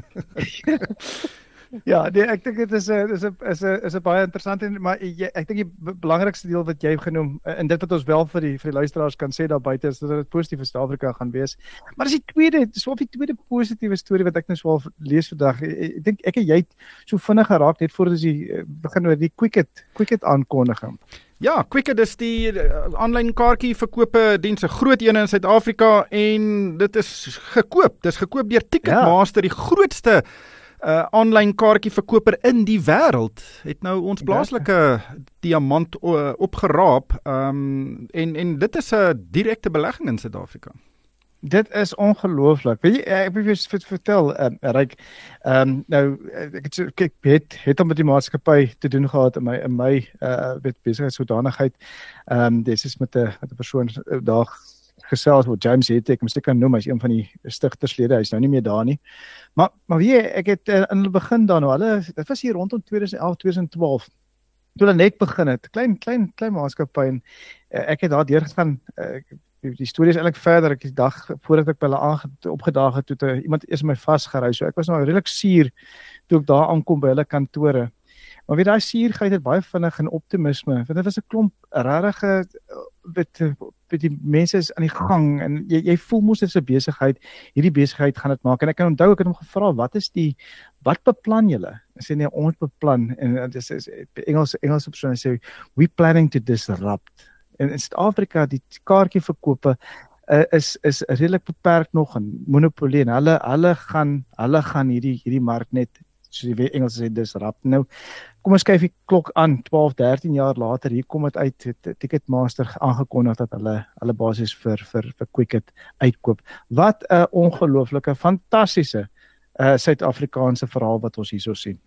Ja, nee, ek dink dit is 'n is 'n is 'n is 'n baie interessant en maar jy, ek dink die belangrikste deel wat jy genoem en dit wat ons wel vir die vir die luisteraars kan sê daar buite is dat dit positief vir Suid-Afrika gaan wees. Maar dis die tweede, so of die tweede positiewe storie wat ek nou swaar lees vandag. Ek dink ek en jy het so vinnig geraak net voordat jy begin oor die Quicket Quicket aankondiging. Ja, Quicket is die aanlyn kaartjie verkope diens, 'n groot een in Suid-Afrika en dit is gekoop. Dis gekoop deur Ticketmaster, ja. Die grootste uh aanlyn kaartjie verkoper in die wêreld. Het nou ons plaaslike diamant uh, opgeraap. Um en en dit is 'n direkte belegging in Suid-Afrika. Dit is ongelooflik. Weet jy, ek wil vir vertel, um, Ryk, um, nou ek het kyk het het om met die maatskappy te doen gehad in my in my uh weet besigheidssodanigheid. Ehm um, dis is met 'n met 'n persoon daar gesels word James het ek miskien kan noem, hy's een van die stigterslede, hy's nou nie meer daar nie. Maar maar wie ek het uh, in die begin dan nou, hulle dit was hier rondom twintig elf twintig twaalf. Toe hulle net begin het, klein klein klein maatskappy en uh, ek het daar deurgegaan. Uh, die storie is eintlik verder. Ek die dag voordat ek by hulle opgedaag het, toe iemand eers my vasgery. So ek was nou redelik suur toe ek daar aankom by hulle kantore. Maar weet daai suurheid het baie vinnig en optimisme. Want dit was 'n klomp regtige weet weet die mense is aan die gang en jy jy voel mos dit is 'n besigheid. Hierdie besigheid gaan dit maak. En ek kan onthou ek het hom gevra, wat is die wat beplan julle? Hy sê nee, ons beplan en dit is Engels Engelse persoon sê we planning to disrupt. En in Suid-Afrika die kaartjieverkope uh, is is redelik beperk nog en monopolie en hulle hulle gaan hulle gaan hierdie hierdie mark net soos die Engels sê disrupt. Nou kom ons kyk die klok aan twaalf dertien jaar later, hier kom dit uit het Ticketmaster aangekondig dat hulle hulle basies vir vir vir Quicket uitkoop. Wat 'n uh, ongelooflike fantastiese uh, Suid-Afrikaanse verhaal wat ons hierso sien.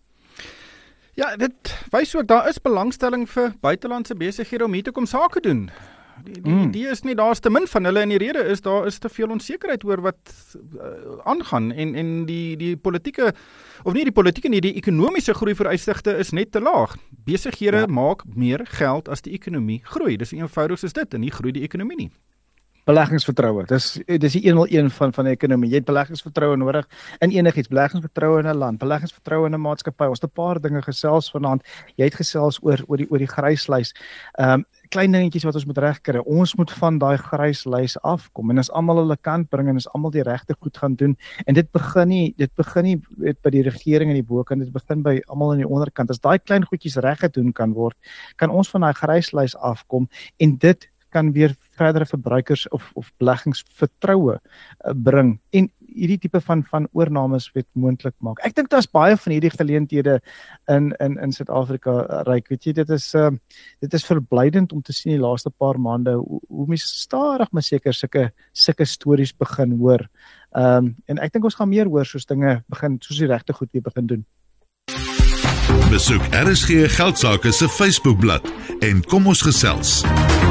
Ja, dit wys ook daar is belangstelling vir buitelandse besighede om hier te kom sake doen. Die die mm. idee is nie daar's te min van hulle en die rede is daar is te veel onsekerheid oor wat uh, aangaan en en die die politieke of nie die politieke nie, die ekonomiese groei vooruitsigte is net te laag. Besighede ja. maak meer geld as die ekonomie groei. Dis eenvoudig soos dit en nie groei die ekonomie nie. Beleggingsvertroue. Dis dis die een nul een van van die ekonomie. Jy het beleggingsvertroue nodig in enigiets, beleggingsvertroue in 'n land, beleggingsvertroue in 'n maatskappy. Ons het 'n paar dinge gesels vanaand. Jy het gesels oor oor die oor die gryslys. Ehm um, klein dingetjies wat ons moet regkry. Ons moet van daai gryslys afkom en as almal hulle kant bring en as almal die regte goed gaan doen en dit begin nie dit begin nie weet by die regering en die bokant, dit begin by almal aan die onderkant. As daai klein goedjies reg gedoen kan word, kan ons van daai gryslys afkom en dit kan weer verdere verbruikers of of beleggingsvertroue uh, bring en hierdie tipe van van oornames weet moontlik maak. Ek dink daar's baie van hierdie geleenthede in in in Suid-Afrika uh, Ryk. Weet jy, dit is uh, dit is verblydend om te sien die laaste paar maande hoe, hoe mense stadig maar seker sulke sulke stories begin hoor. Ehm um, en ek dink ons gaan meer hoor soos dinge begin soos die regte goed weer begin doen. Besoek R S G Geldsaake se Facebookblad en kom ons gesels.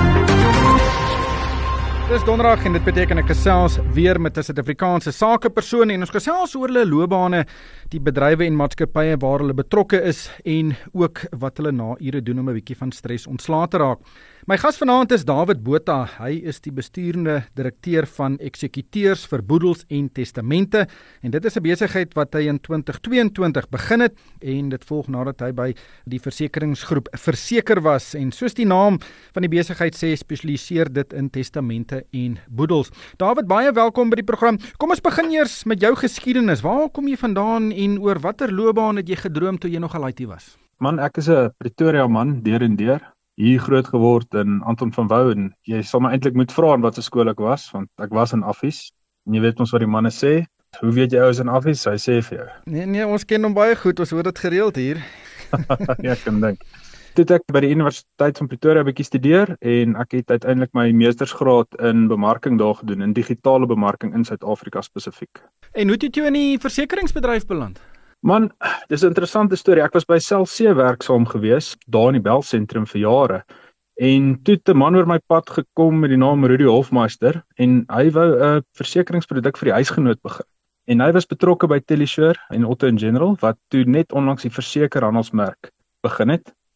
Dis donderdag en dit beteken ek gesels weer met 'n Suid-Afrikaanse sakepersoon en ons gesels oor hulle loopbane, die bedrywe en maatskappye waar hulle betrokke is en ook wat hulle na ure doen om 'n bietjie van stres ontslae te raak. My gas vanaand is David Botha. Hy is die besturende direkteur van Eksekuteurs vir Boedels en Testamente en dit is 'n besigheid wat hy in twintig tweeëntwintig begin het en dit volg nadat hy by die versekeringsgroep Verseker was en soos die naam van die besigheid sê, spesialiseer dit in testamente en boedels. David, baie welkom by die program. Kom ons begin eers met jou geskiedenis. Waar kom jy vandaan en oor watter loopbaan het jy gedroom toe jy nog al I T was? Man, ek is 'n Pretoria man deur en deur. Hier groot geword in Anton van Wouw en jy sal my eintlik moet vra in watter skool ek was, want ek was in Affies. En jy weet ons wat die manne sê, hoe weet jy ou is in Affies? Hy sê vir jou. Nee nee, ons ken hom baie goed, ons hoor dit gereeld hier. Ja, ek kan dink. Toe ek by die Universiteit van Pretoria 'n bietjie studeer en ek het uiteindelik my meestersgraad in bemarking daar gedoen, in digitale bemarking in Suid-Afrika spesifiek. En hoe het jy in die versekeringsbedryf beland? Man, dis 'n interessante storie. Ek was by Cell C werksaam gewees, daar in die Belsentrum vir jare. En toe het 'n man oor my pad gekom met die naam Rudy Hofmeister en hy wou 'n versekeringsproduk vir die huisgenoot begin. En hy was betrokke by Telesure en Auto in General wat toe net onlangs die versekerhandelsmerk begin het.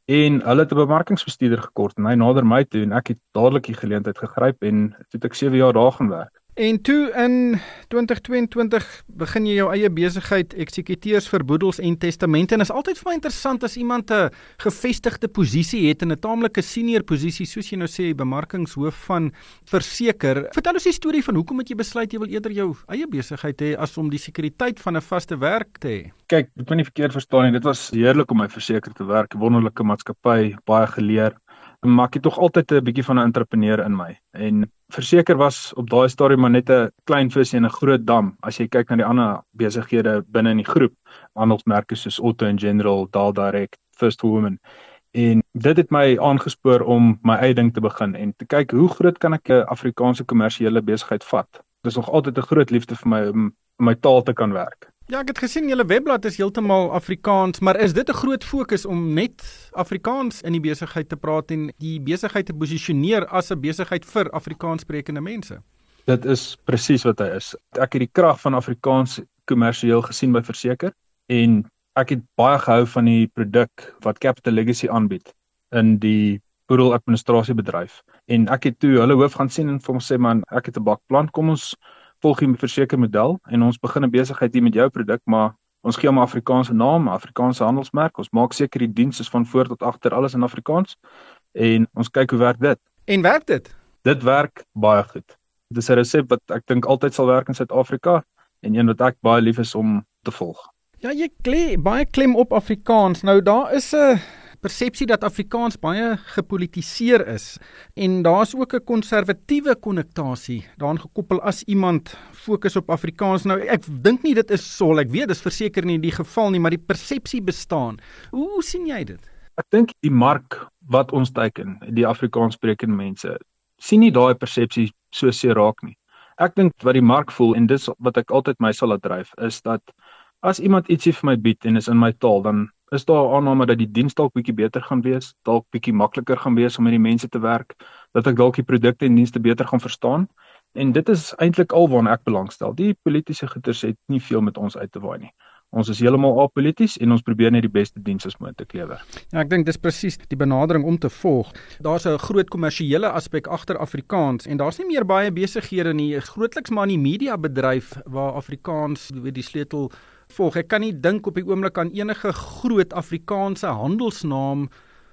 En hulle het 'n bemarkingsbestuurder gekort en hy nader my toe en ek het dadelik die geleentheid gegryp en toe het ek sewe jaar daar gaan werk. En toe in twintig tweeëntwintig begin jy jou eie besigheid, eksekuteurs vir boedels en testamente. En is altyd vir my interessant as iemand 'n gevestigde posisie het en 'n taamlike senior posisie, soos jy nou sê, bemarkingshoof van Verseker. Vertel ons die storie van hoekom het jy besluit jy wil eerder jou eie besigheid hê as om die sekuriteit van 'n vaste werk te hê? Kyk, ek moet nie verkeerd verstaan nie. Dit was heerlik om by Verseker te werk, 'n wonderlike maatskappy, baie geleer. Maar ek het tog altyd 'n bietjie van 'n entrepreneur in my. En Verseker was op daai stadium maar net 'n klein vis in 'n groot dam. As jy kyk na die ander besighede binne in die groep, handelsmerke soos Otto en General, Dahl Direct, First Woman. En dit het my aangespoor om my eie ding te begin en te kyk hoe groot kan ek 'n Afrikaanse kommersiële besigheid vat. Dit is nog altyd 'n groot liefde vir my om my taal te kan werk. Ja, ek het gesien julle webblad is heeltemal Afrikaans, maar is dit 'n groot fokus om net Afrikaans in die besigheid te praat en die besigheid te posisioneer as 'n besigheid vir Afrikaanssprekende mense? Dit is presies wat hy is. Ek het die krag van Afrikaans kommersieel gesien by Verseker en ek het baie gehou van die produk wat Capital Legacy aanbied in die boedeladministrasiebedryf. En ek het toe hulle hoof gaan sien en vir hom sê, man, ek het 'n bakplan, kom ons volg die Verseker model en ons begin 'n besigheid hier met jou produk, maar ons gee hom 'n Afrikaanse naam, 'n Afrikaanse handelsmerk. Ons maak seker die diens is van voor tot agter alles in Afrikaans en ons kyk hoe werk dit. En werk dit? Dit werk baie goed. Dit is 'n resep wat ek dink altyd sal werk in Suid-Afrika en een wat ek baie lief is om te volg. Ja, jy klem baie klem op Afrikaans. Nou daar is 'n persepsie dat Afrikaans baie gepolitiseer is en daar's ook 'n konservatiewe konnotasie daaraan gekoppel as iemand fokus op Afrikaans. Nou ek dink nie dit is so, ek weet dis verseker nie die geval nie, maar die persepsie bestaan. Hoe, hoe sien jy dit? Ek dink die mark wat ons teiken, die Afrikaanssprekende mense, sien nie daai persepsie so seer raak nie. Ek dink wat die mark voel en dis wat ek altyd my sal laat dryf is dat as iemand ietsie vir my bied en is in my taal, dan is daar 'n aanname dat die diens dalk bietjie beter gaan wees, dalk bietjie makliker gaan wees om met die mense te werk, dat ek dalk die produkte en dienste beter gaan verstaan. En dit is eintlik alwaarna ek belangstel. Die politieke goeters het nie veel met ons uit te waai nie. Ons is heeltemal apolities en ons probeer net die beste diens as moontlik lewer. Ja, ek dink dis presies die benadering om te volg. Daar's 'n groot kommersiële aspek agter Afrikaans en daar's nie meer baie besighede nie, grootliks maar in die mediabedryf waar Afrikaans weet die sleutel volg. Ek kan nie dink op die oomblik aan enige groot Afrikaanse handelsnaam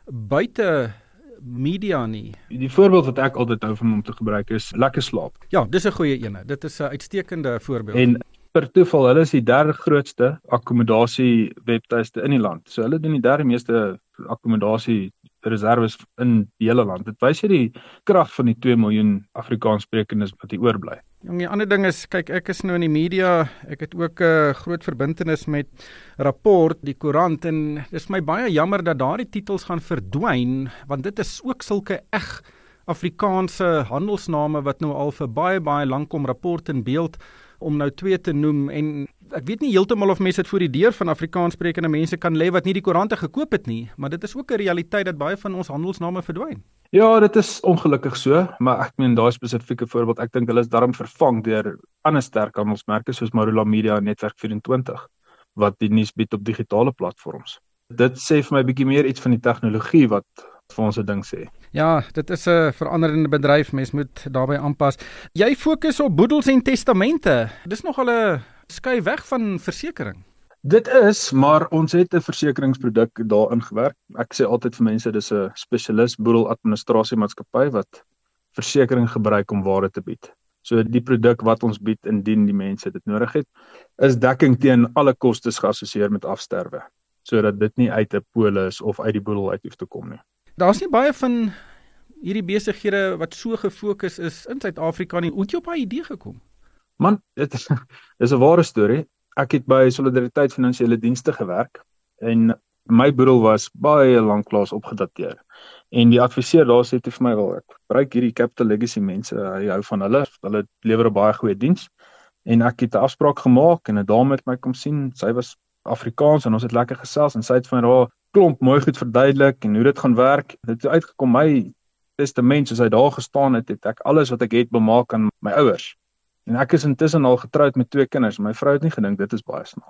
buite media nie. Die voorbeeld wat ek altyd hou van om te gebruik is Lekker Slaap. Ja, dis 'n goeie ene. Dit is 'n uitstekende voorbeeld. En per toeval, hulle is die derde grootste akkommodasie webtuiste in die land. So hulle doen die derde meeste akkommodasie reserves in die hele land. Dit wys jy die krag van die twee miljoen Afrikaanssprekendes wat hier oorbly. En die ander ding is, kyk, ek is nou in die media, ek het ook 'n uh, groot verbintenis met Rapport, die koerant, en dis my baie jammer dat daardie titels gaan verdwyn, want dit is ook sulke eg Afrikaanse handelsname wat nou al vir baie baie lank kom, Rapport en Beeld, om nou twee te noem, en ek weet nie heeltemal of mense dit voor die deur van Afrikaanssprekende mense kan lê wat nie die koerante gekoop het nie, maar dit is ook 'n realiteit dat baie van ons handelsname verdwyn. Ja, dit is ongelukkig so, maar ek meen daai spesifieke voorbeeld, ek dink hulle is daarom vervang deur ander sterk handelsmerke soos Marula Media en Netwerk vyf-en-twintig wat die nuus bied op digitale platforms. Dit sê vir my bietjie meer iets van die tegnologie wat vir ons 'n ding sê. Ja, dit is 'n veranderende bedryf, mens moet daarbey aanpas. Jy fokus op boedels en testamente. Dis nogal 'n skui weg van versekering. Dit is, maar ons het 'n versekeringsproduk daarin gewerk. Ek sê altyd vir mense dis 'n spesialis boedeladministrasiemaatskappy wat versekering gebruik om ware te bied. So die produk wat ons bied indien die mense dit nodig het, is dekking teen alle kostes geassosieer met afsterwe, sodat dit nie uit 'n polis of uit die boedel uit hoef te kom nie. Daar's nie baie van hierdie besighede wat so gefokus is in Suid-Afrika nie. Hoe het jy op daai idee gekom? Man, dit is, is 'n ware storie. Ek het by Solidariteit Finansiële Dienste gewerk en my boedel was baie lanklaas opgedateer. En die adviseur daar sê vir my wel, ek gebruik hierdie Capital Legacy mense, hy hou van hulle, hulle lewer 'n baie goeie diens. En ek het 'n afspraak gemaak en 'n dame het my kom sien, sy was Afrikaans en ons het lekker gesels en sy het van haar klomp mooi goed verduidelik en hoe dit gaan werk. Dit het uitgekom my testament soos hy daar gestaan het, het ek alles wat ek het bemaak aan my ouers. En ek is intussen al getroud met twee kinders. My vrou het nie gedink dit is baie snaaks nie.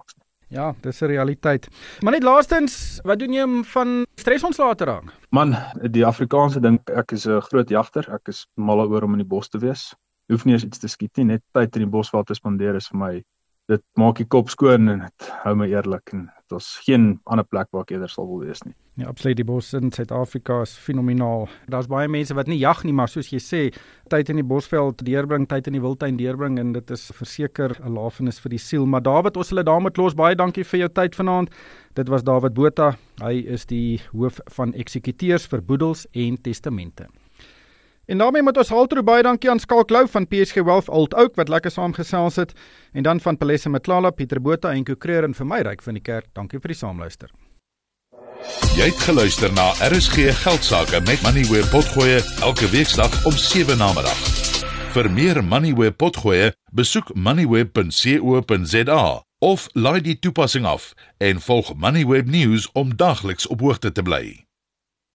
Ja, dis 'n realiteit. Maar net laastens, wat doen jy om van stres ontslae te raak? Man, die Afrikaanse ding, ek is 'n groot jagter, ek is mal oor om in die bos te wees. Hoef nie eens iets te skiet nie, net tyd in die bosveld te spandeer is vir my. Dit maak die kop skoon en dit hou my eerlik en dit is geen ander plek waar ek eerder sal wil wees nie. Ja, absoluut, die bos in Suid-Afrika is fenomenaal. Daar's baie mense wat nie jag nie, maar soos jy sê, tyd in die bosveld deurbring, tyd in die wildtuin deurbring en dit is verseker 'n lafenis vir die siel. Maar David, ons hulle daar moet los. Baie dankie vir jou tyd vanaand. Dit was David Botha. Hy is die hoof van eksekuteurs vir boedels en testamente. En daarmee moet ons haltroe baie dankie aan Skalk Lou van P S G Wealth Old Oak wat lekker saamgesels het en dan van Palesa Matlala, Pieter Botha en Kokreer en vir my Ryk van die Kerk. Dankie vir die saamluister. Jy het geluister na R S G Geldsaake met Moneyweb Potgoe elke weeksdag om sewe namiddag. Vir meer Moneyweb Potgoe, besoek moneyweb punt co punt za of laai die toepassing af en volg Moneyweb News om dagliks op hoogte te bly.